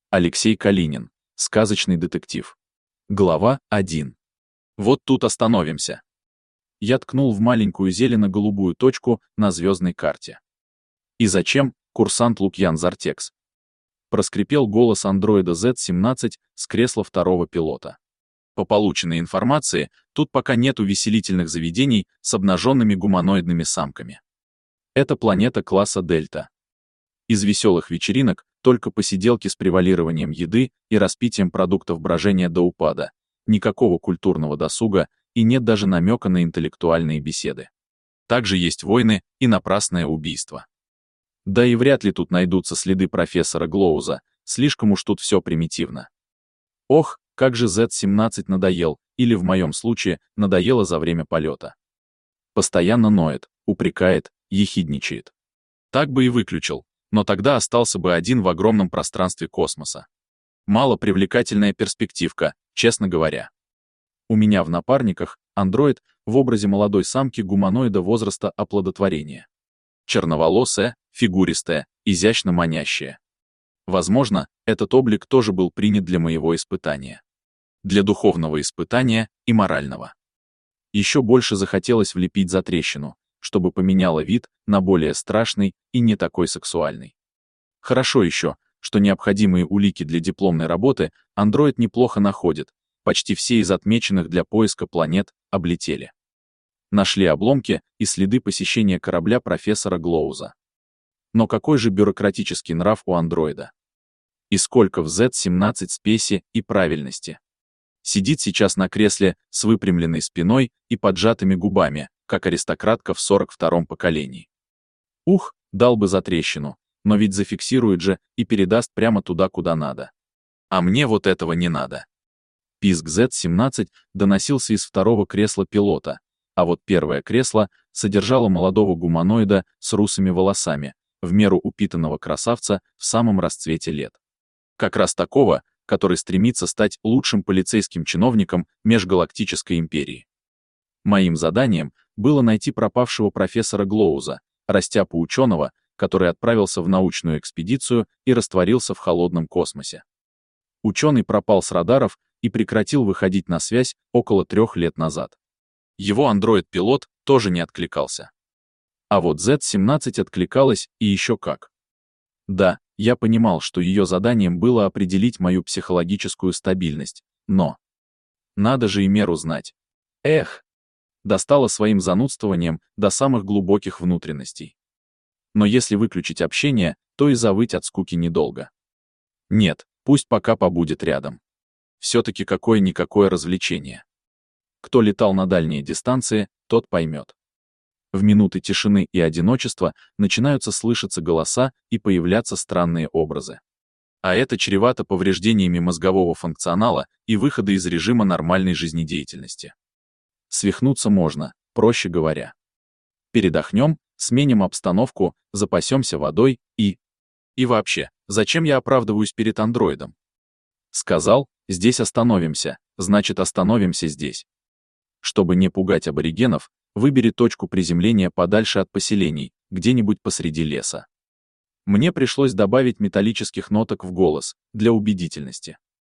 Алексей Калинин. Сказочный детектив. Глава 1. Вот тут остановимся. Я ткнул в маленькую зелено-голубую точку на звездной карте. И зачем, курсант Лукьян Зартекс? Проскрипел голос андроида Z-17 с кресла второго пилота. По полученной информации, тут пока нет увеселительных заведений с обнаженными гуманоидными самками. Это планета класса Дельта. Из веселых вечеринок только посиделки с превалированием еды и распитием продуктов брожения до упада, никакого культурного досуга и нет даже намека на интеллектуальные беседы. Также есть войны и напрасное убийство. Да и вряд ли тут найдутся следы профессора Глоуза, слишком уж тут все примитивно. Ох, как же Z-17 надоел, или в моем случае, надоело за время полета. Постоянно ноет, упрекает, ехидничает. Так бы и выключил, но тогда остался бы один в огромном пространстве космоса. Мало привлекательная перспективка, честно говоря. У меня в напарниках андроид в образе молодой самки гуманоида возраста оплодотворения. Черноволосая, фигуристая, изящно манящая. Возможно, этот облик тоже был принят для моего испытания. Для духовного испытания и морального. Еще больше захотелось влепить затрещину, чтобы поменяла вид на более страшный и не такой сексуальный. Хорошо еще, что необходимые улики для дипломной работы андроид неплохо находит, почти все из отмеченных для поиска планет облетели. Нашли обломки и следы посещения корабля профессора Глоуза. Но какой же бюрократический нрав у андроида? И сколько в Z-17 спеси и правильности? Сидит сейчас на кресле с выпрямленной спиной и поджатыми губами, как аристократка в 42-м поколении. Ух, дал бы затрещину, но ведь зафиксирует же и передаст прямо туда, куда надо. А мне вот этого не надо. Писк Z-17 доносился из второго кресла пилота, а вот первое кресло содержало молодого гуманоида с русыми волосами, в меру упитанного красавца в самом расцвете лет. Как раз такого, который стремится стать лучшим полицейским чиновником межгалактической империи. Моим заданием было найти пропавшего профессора Глоуза, растяпу ученого, который отправился в научную экспедицию и растворился в холодном космосе. Ученый пропал с радаров и прекратил выходить на связь около 3 лет назад. Его андроид-пилот тоже не откликался. А вот Z-17 откликалась и еще как. Да, я понимал, что ее заданием было определить мою психологическую стабильность, но надо же и меру знать. Эх, достала своим занудствованием до самых глубоких внутренностей. Но если выключить общение, то и завыть от скуки недолго. Нет, пусть пока побудет рядом. Все-таки какое-никакое развлечение. Кто летал на дальние дистанции, тот поймет. В минуты тишины и одиночества начинаются слышаться голоса и появляться странные образы. А это чревато повреждениями мозгового функционала и выхода из режима нормальной жизнедеятельности. Свихнуться можно, проще говоря. Передохнем, сменим обстановку, запасемся водой и вообще, зачем я оправдываюсь перед андроидом? Сказал, здесь остановимся, значит остановимся здесь. Чтобы не пугать аборигенов, выбери точку приземления подальше от поселений, где-нибудь посреди леса. Мне пришлось добавить металлических ноток в голос, для убедительности.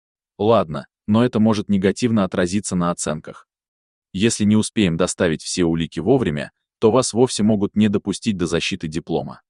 Ладно, но это может негативно отразиться на оценках. Если не успеем доставить все улики вовремя, то вас вовсе могут не допустить до защиты диплома.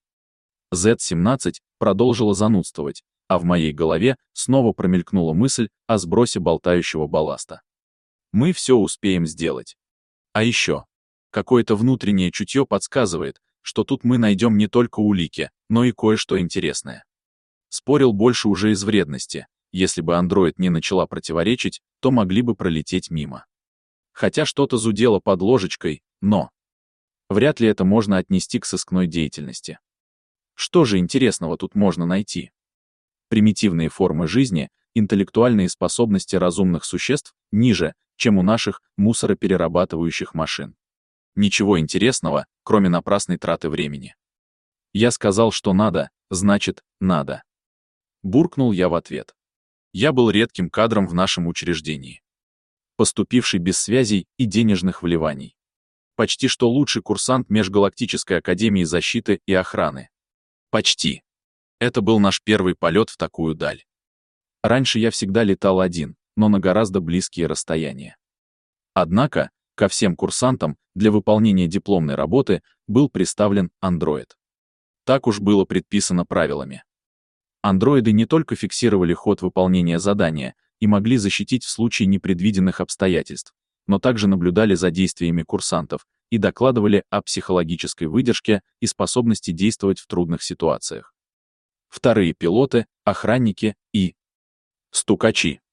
Z-17 продолжила занудствовать, а в моей голове снова промелькнула мысль о сбросе болтающего балласта. Мы все успеем сделать. А еще, какое-то внутреннее чутье подсказывает, что тут мы найдем не только улики, но и кое-что интересное. Спорил больше уже из вредности, если бы андроид не начала противоречить, то могли бы пролететь мимо. Хотя что-то зудело под ложечкой, но вряд ли это можно отнести к сыскной деятельности. Что же интересного тут можно найти? Примитивные формы жизни, интеллектуальные способности разумных существ ниже, чем у наших мусороперерабатывающих машин. Ничего интересного, кроме напрасной траты времени. Я сказал, что надо, значит, надо. Буркнул я в ответ. Я был редким кадром в нашем учреждении. Поступивший без связей и денежных вливаний. Почти что лучший курсант Межгалактической академии защиты и охраны. Почти. Это был наш первый полет в такую даль. Раньше я всегда летал один, но на гораздо близкие расстояния. Однако, ко всем курсантам для выполнения дипломной работы был представлен андроид. Так уж было предписано правилами. Андроиды не только фиксировали ход выполнения задания и могли защитить в случае непредвиденных обстоятельств, но также наблюдали за действиями курсантов и докладывали о психологической выдержке и способности действовать в трудных ситуациях. Вторые пилоты, охранники и стукачи.